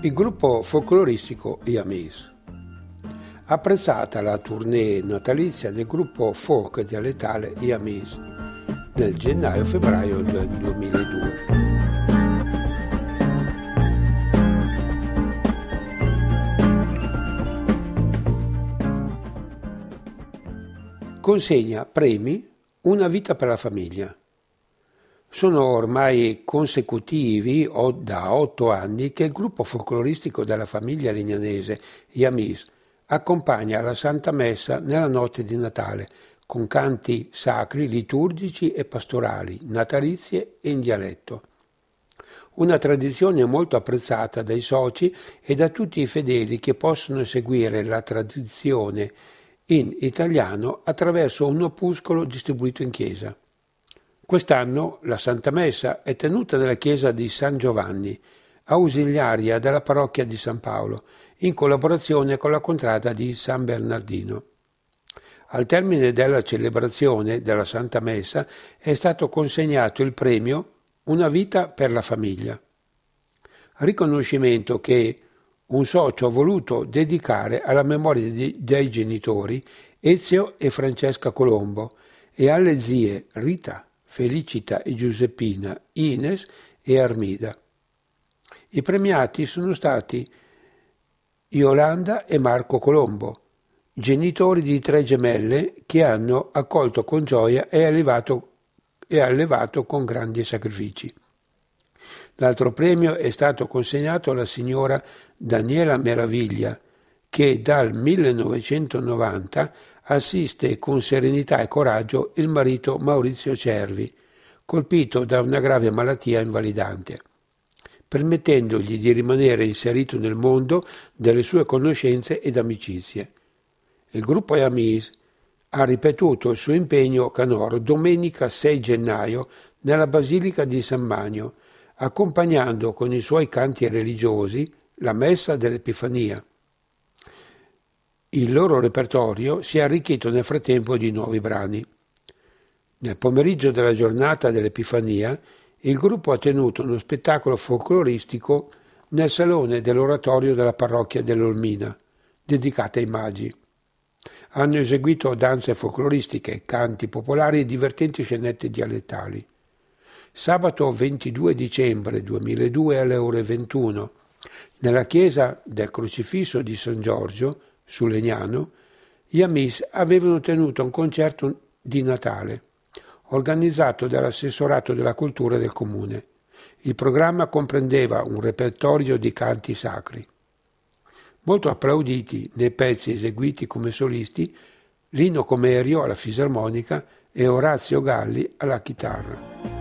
Il gruppo folcloristico Yamis. Apprezzata la tournée natalizia del gruppo folk dialettale Yamis nel gennaio-febbraio del 2002. Consegna premi Una vita per la famiglia. Sono ormai consecutivi da 8 anni che il gruppo folcloristico della famiglia legnanese Yamis accompagna la Santa Messa nella notte di Natale con canti sacri, liturgici e pastorali, natalizie e in dialetto. Una tradizione molto apprezzata dai soci e da tutti i fedeli che possono seguire la tradizione in italiano attraverso un opuscolo distribuito in chiesa. Quest'anno la Santa Messa è tenuta nella chiesa di San Giovanni, ausiliaria della parrocchia di San Paolo, in collaborazione con la contrada di San Bernardino. Al termine della celebrazione della Santa Messa è stato consegnato il premio Una vita per la famiglia, riconoscimento che un socio ha voluto dedicare alla memoria dei genitori Ezio e Francesca Colombo e alle zie Rita, Felicita e Giuseppina, Ines e Armida. I premiati sono stati Yolanda e Marco Colombo, genitori di 3 gemelle che hanno accolto con gioia e allevato con grandi sacrifici. L'altro premio è stato consegnato alla signora Daniela Meraviglia, che dal 1990 assiste con serenità e coraggio il marito Maurizio Cervi, colpito da una grave malattia invalidante, permettendogli di rimanere inserito nel mondo delle sue conoscenze ed amicizie. Il gruppo Yamis ha ripetuto il suo impegno canoro domenica 6 gennaio nella Basilica di San Magno, accompagnando con i suoi canti religiosi la Messa dell'Epifania. Il loro repertorio si è arricchito nel frattempo di nuovi brani. Nel pomeriggio della giornata dell'Epifania, il gruppo ha tenuto uno spettacolo folcloristico nel salone dell'oratorio della parrocchia dell'Olmina, dedicata ai magi. Hanno eseguito danze folcloristiche, canti popolari e divertenti scenette dialettali. Sabato 22 dicembre 2002 alle ore 21, nella chiesa del Crocifisso di San Giorgio, su Legnano, Yamis avevano tenuto un concerto di Natale, organizzato dall'assessorato della cultura del comune. Il programma comprendeva un repertorio di canti sacri. Molto applauditi nei pezzi eseguiti come solisti Lino Comerio alla fisarmonica e Orazio Galli alla chitarra.